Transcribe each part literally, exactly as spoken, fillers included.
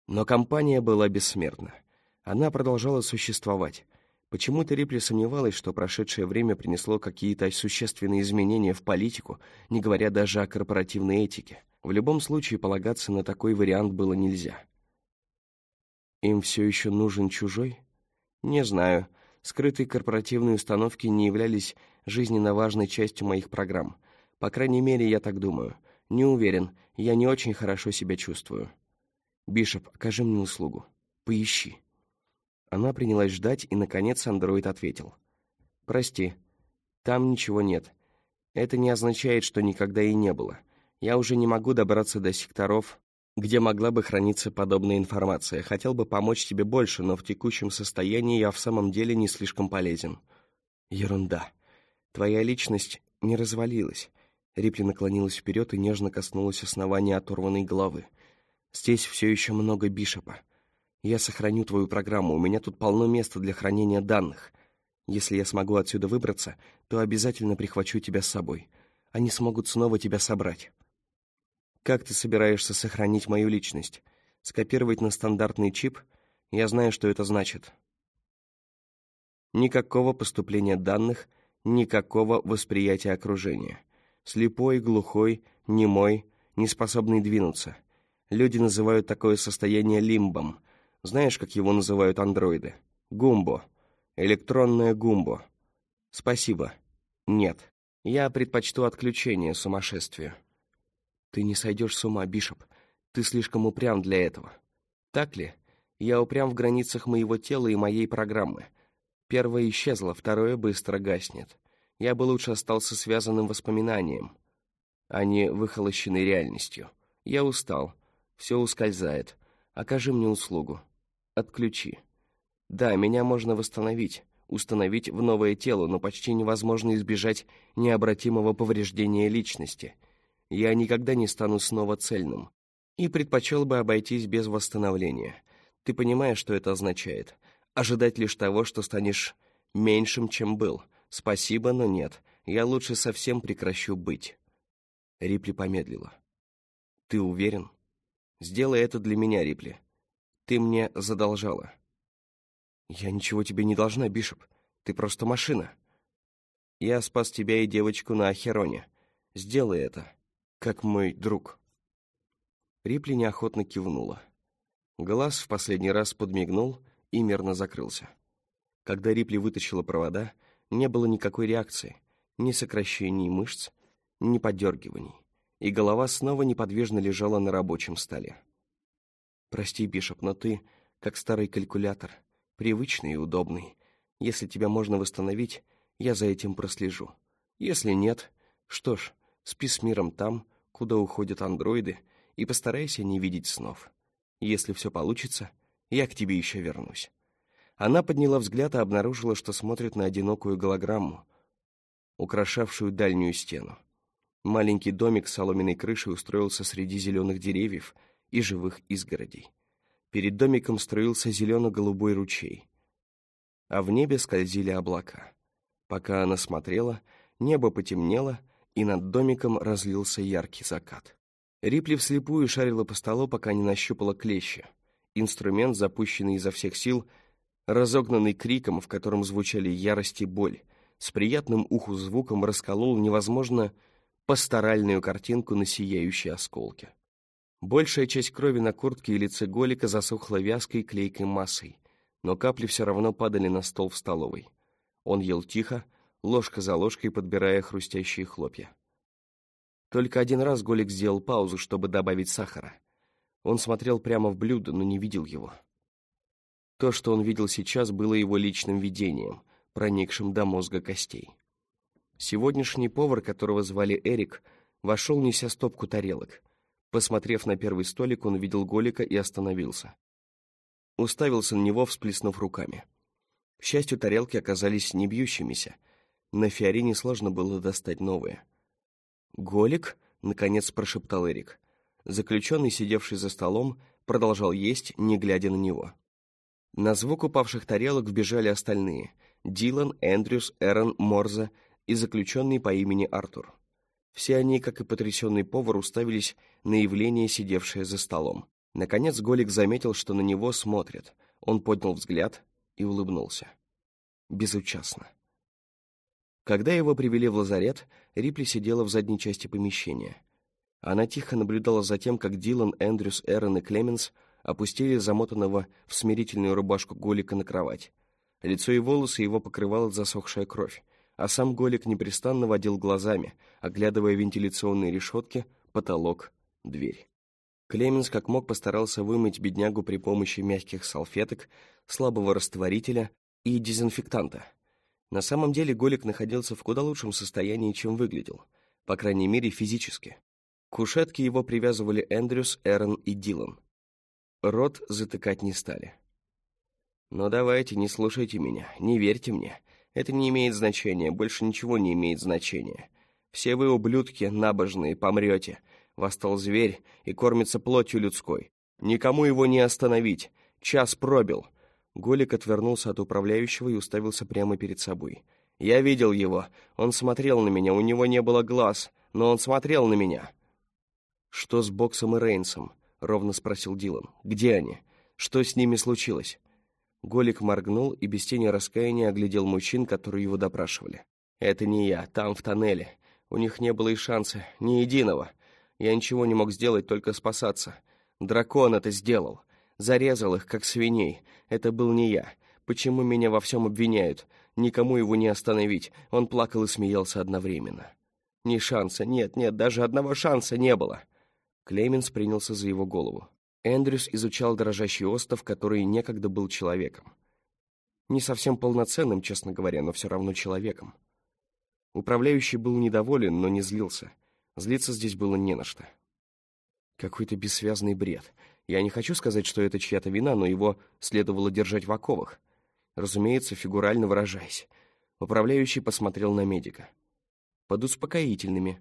Но компания была бессмертна. Она продолжала существовать. Почему-то Рипли сомневалась, что прошедшее время принесло какие-то существенные изменения в политику, не говоря даже о корпоративной этике. В любом случае полагаться на такой вариант было нельзя. Им все еще нужен чужой? Не знаю. Скрытые корпоративные установки не являлись жизненно важной частью моих программ. По крайней мере, я так думаю. Не уверен, я не очень хорошо себя чувствую. Бишоп, окажи мне услугу. Поищи. Она принялась ждать, и, наконец, андроид ответил. «Прости, там ничего нет. Это не означает, что никогда и не было. Я уже не могу добраться до секторов, где могла бы храниться подобная информация. Хотел бы помочь тебе больше, но в текущем состоянии я в самом деле не слишком полезен». «Ерунда. Твоя личность не развалилась». Рипли наклонилась вперед и нежно коснулась основания оторванной головы. «Здесь все еще много Бишопа. Я сохраню твою программу, у меня тут полно места для хранения данных. Если я смогу отсюда выбраться, то обязательно прихвачу тебя с собой. Они смогут снова тебя собрать». «Как ты собираешься сохранить мою личность? Скопировать на стандартный чип? Я знаю, что это значит». Никакого поступления данных, никакого восприятия окружения. Слепой, глухой, немой, неспособный двинуться. Люди называют такое состояние лимбом. Знаешь, как его называют андроиды? Гумбо. Электронное гумбо. Спасибо. Нет. Я предпочту отключение сумасшествию. Ты не сойдешь с ума, Бишоп. Ты слишком упрям для этого. Так ли? Я упрям в границах моего тела и моей программы. Первое исчезло, второе быстро гаснет. Я бы лучше остался связанным воспоминанием, а не выхолощенной реальностью. Я устал. Все ускользает. Окажи мне услугу. Отключи. Да, меня можно восстановить, установить в новое тело, но почти невозможно избежать необратимого повреждения личности. Я никогда не стану снова цельным. И предпочел бы обойтись без восстановления. Ты понимаешь, что это означает? Ожидать лишь того, что станешь меньшим, чем был. Спасибо, но нет. Я лучше совсем прекращу быть. Рипли помедлила. Ты уверен? Сделай это для меня, Рипли. Ты мне задолжала. Я ничего тебе не должна, Бишоп. Ты просто машина. Я спас тебя и девочку на Ахероне. Сделай это, как мой друг. Рипли неохотно кивнула. Глаз в последний раз подмигнул и мирно закрылся. Когда Рипли вытащила провода, не было никакой реакции, ни сокращений мышц, ни подергиваний, и голова снова неподвижно лежала на рабочем столе. «Прости, Бишоп, но ты, как старый калькулятор, привычный и удобный. Если тебя можно восстановить, я за этим прослежу. Если нет, что ж, спи с миром там, куда уходят андроиды, и постарайся не видеть снов. Если все получится, я к тебе еще вернусь». Она подняла взгляд и обнаружила, что смотрит на одинокую голограмму, украшавшую дальнюю стену. Маленький домик с соломенной крышей устроился среди зеленых деревьев и живых изгородей. Перед домиком струился зелено-голубой ручей, а в небе скользили облака. Пока она смотрела, небо потемнело, и над домиком разлился яркий закат. Рипли вслепую шарила по столу, пока не нащупала клещи. Инструмент, запущенный изо всех сил, разогнанный криком, в котором звучали ярость и боль, с приятным уху звуком расколол невозможно пасторальную картинку на сияющие осколки. Большая часть крови на куртке и лице Голика засохла вязкой клейкой массой, но капли все равно падали на стол в столовой. Он ел тихо, ложка за ложкой подбирая хрустящие хлопья. Только один раз Голик сделал паузу, чтобы добавить сахара. Он смотрел прямо в блюдо, но не видел его. То, что он видел сейчас, было его личным видением, проникшим до мозга костей. Сегодняшний повар, которого звали Эрик, вошел, неся стопку тарелок. Посмотрев на первый столик, он увидел Голика и остановился. Уставился на него, всплеснув руками. К счастью, тарелки оказались не бьющимися. На Фиорине сложно было достать новые. «Голик?» — наконец прошептал Эрик. Заключенный, сидевший за столом, продолжал есть, не глядя на него. На звук упавших тарелок вбежали остальные — Дилан, Эндрюс, Эрон, Морзе и заключенный по имени Артур. Все они, как и потрясенный повар, уставились на явление, сидевшее за столом. Наконец Голик заметил, что на него смотрят. Он поднял взгляд и улыбнулся. Безучастно. Когда его привели в лазарет, Рипли сидела в задней части помещения. Она тихо наблюдала за тем, как Дилан, Эндрюс, Эрон и Клеменс опустили замотанного в смирительную рубашку Голика на кровать. Лицо и волосы его покрывала засохшая кровь, а сам Голик непрестанно водил глазами, оглядывая вентиляционные решетки, потолок, дверь. Клеменс как мог постарался вымыть беднягу при помощи мягких салфеток, слабого растворителя и дезинфектанта. На самом деле Голик находился в куда лучшем состоянии, чем выглядел, по крайней мере физически. К кушетке его привязывали Эндрюс, Эрон и Дилан. Рот затыкать не стали. «Но давайте, не слушайте меня, не верьте мне. Это не имеет значения, больше ничего не имеет значения. Все вы, ублюдки, набожные, помрете. Восстал зверь и кормится плотью людской. Никому его не остановить. Час пробил». Голик отвернулся от управляющего и уставился прямо перед собой. «Я видел его. Он смотрел на меня, у него не было глаз, но он смотрел на меня». «Что с Боксом и Рейнсом?» — ровно спросил Дилан. «Где они? Что с ними случилось?» Голик моргнул и без тени раскаяния оглядел мужчин, которые его допрашивали. «Это не я, там, в тоннеле. У них не было и шанса, ни единого. Я ничего не мог сделать, только спасаться. Дракон это сделал. Зарезал их, как свиней. Это был не я. Почему меня во всем обвиняют? Никому его не остановить». Он плакал и смеялся одновременно. «Ни шанса, нет, нет, даже одного шанса не было». Клеменс принялся за его голову. Эндрюс изучал дрожащий остов, который некогда был человеком. Не совсем полноценным, честно говоря, но все равно человеком. Управляющий был недоволен, но не злился. Злиться здесь было не на что. Какой-то бессвязный бред. Я не хочу сказать, что это чья-то вина, но его следовало держать в оковах. Разумеется, фигурально выражаясь. Управляющий посмотрел на медика. «Под успокоительными».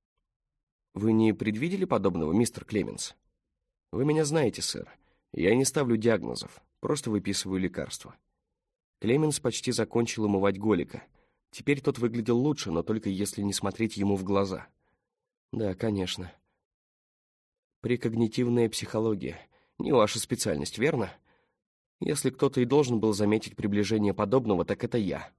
«Вы не предвидели подобного, мистер Клеменс?» «Вы меня знаете, сэр. Я не ставлю диагнозов, просто выписываю лекарства». Клеменс почти закончил умывать Голика. Теперь тот выглядел лучше, но только если не смотреть ему в глаза. «Да, конечно». «Прекогнитивная психология. Не ваша специальность, верно? Если кто-то и должен был заметить приближение подобного, так это я».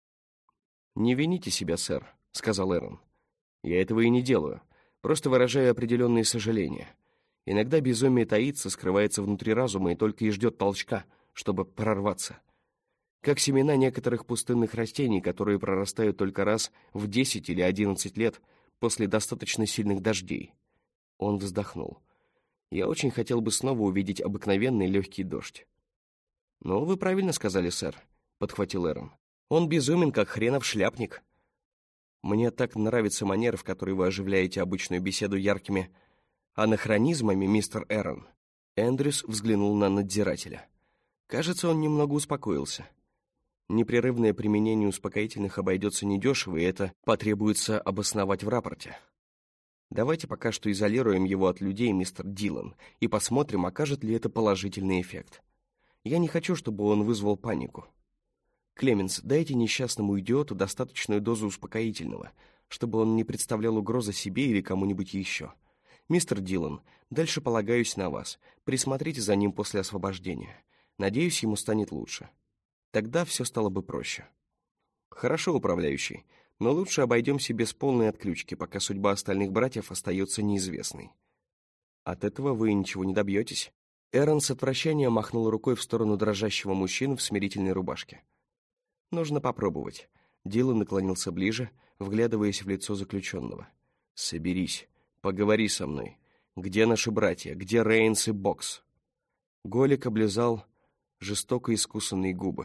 «Не вините себя, сэр», — сказал Эрон. «Я этого и не делаю, просто выражаю определенные сожаления. Иногда безумие таится, скрывается внутри разума и только и ждет толчка, чтобы прорваться. Как семена некоторых пустынных растений, которые прорастают только раз в десять или одиннадцать лет после достаточно сильных дождей». Он вздохнул. «Я очень хотел бы снова увидеть обыкновенный легкий дождь». «Ну, вы правильно сказали, сэр», — подхватил Эрон. «Он безумен, как хренов шляпник». «Мне так нравится манера, в которой вы оживляете обычную беседу яркими анахронизмами, мистер Эрон». Эндрюс взглянул на надзирателя. Кажется, он немного успокоился. Непрерывное применение успокоительных обойдется недешево, и это потребуется обосновать в рапорте. Давайте пока что изолируем его от людей, мистер Дилан, и посмотрим, окажет ли это положительный эффект. Я не хочу, чтобы он вызвал панику. Клеменс, дайте несчастному идиоту достаточную дозу успокоительного, чтобы он не представлял угрозы себе или кому-нибудь еще. Мистер Дилан, дальше полагаюсь на вас. Присмотрите за ним после освобождения. Надеюсь, ему станет лучше. Тогда все стало бы проще». «Хорошо, управляющий, но лучше обойдемся без полной отключки, пока судьба остальных братьев остается неизвестной». «От этого вы ничего не добьетесь». Эрон с отвращением махнул рукой в сторону дрожащего мужчины в смирительной рубашке. «Нужно попробовать». Дилан наклонился ближе, вглядываясь в лицо заключенного. «Соберись, поговори со мной. Где наши братья? Где Рейнс и Бокс?» Голик облизал жестоко искусанные губы.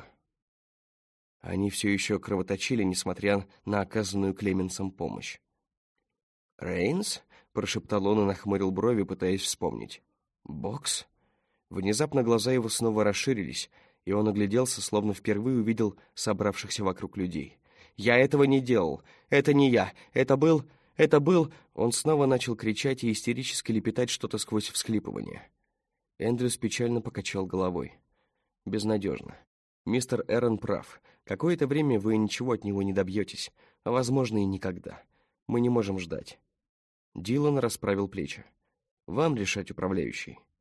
Они все еще кровоточили, несмотря на оказанную Клеменсом помощь. «Рейнс?» — прошептал он и нахмурил брови, пытаясь вспомнить. «Бокс?» Внезапно глаза его снова расширились, и он огляделся, словно впервые увидел собравшихся вокруг людей. «Я этого не делал! Это не я! Это был... Это был...» Он снова начал кричать и истерически лепетать что-то сквозь всхлипывание. Эндрюс печально покачал головой. «Безнадежно. Мистер Эрон прав. Какое-то время вы ничего от него не добьетесь, а, возможно, и никогда. Мы не можем ждать». Дилан расправил плечи. «Вам решать, управляющий.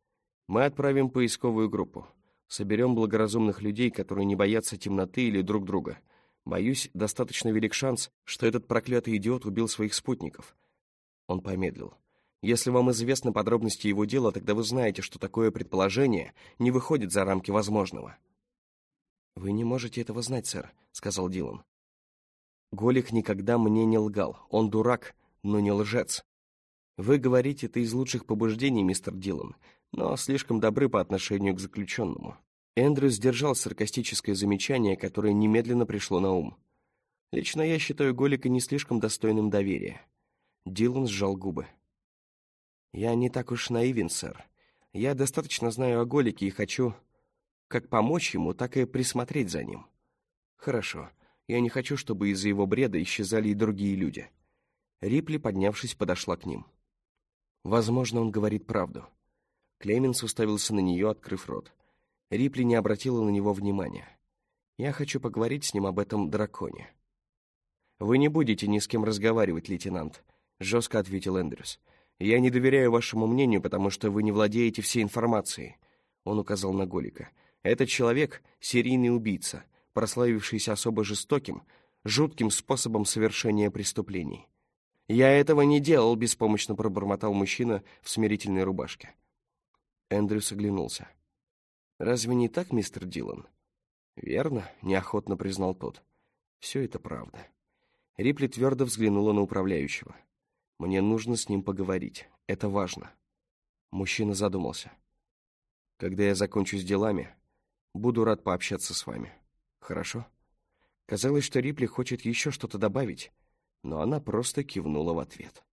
Мы отправим поисковую группу. Соберем благоразумных людей, которые не боятся темноты или друг друга. Боюсь, достаточно велик шанс, что этот проклятый идиот убил своих спутников». Он помедлил. «Если вам известны подробности его дела, тогда вы знаете, что такое предположение не выходит за рамки возможного». «Вы не можете этого знать, сэр», — сказал Дилан. «Голик никогда мне не лгал. Он дурак, но не лжец. Вы говорите это из лучших побуждений, мистер Дилан, но слишком добры по отношению к заключенному». Эндрю сдержал саркастическое замечание, которое немедленно пришло на ум. «Лично я считаю Голика не слишком достойным доверия». Дилан сжал губы. «Я не так уж наивен, сэр. Я достаточно знаю о Голике и хочу как помочь ему, так и присмотреть за ним». «Хорошо. Я не хочу, чтобы из-за его бреда исчезали и другие люди». Рипли, поднявшись, подошла к ним. Возможно, он говорит правду. Клеменс уставился на нее, открыв рот. Рипли не обратила на него внимания. «Я хочу поговорить с ним об этом драконе». «Вы не будете ни с кем разговаривать, лейтенант», — жестко ответил Эндрюс. «Я не доверяю вашему мнению, потому что вы не владеете всей информацией». Он указал на Голика. «Этот человек — серийный убийца, прославившийся особо жестоким, жутким способом совершения преступлений». «Я этого не делал», — беспомощно пробормотал мужчина в смирительной рубашке. Эндрюс оглянулся. «Разве не так, мистер Дилан?» «Верно», — неохотно признал тот. «Все это правда». Рипли твердо взглянула на управляющего. «Мне нужно с ним поговорить. Это важно». Мужчина задумался. «Когда я закончу с делами, буду рад пообщаться с вами. Хорошо?» Казалось, что Рипли хочет еще что-то добавить, но она просто кивнула в ответ.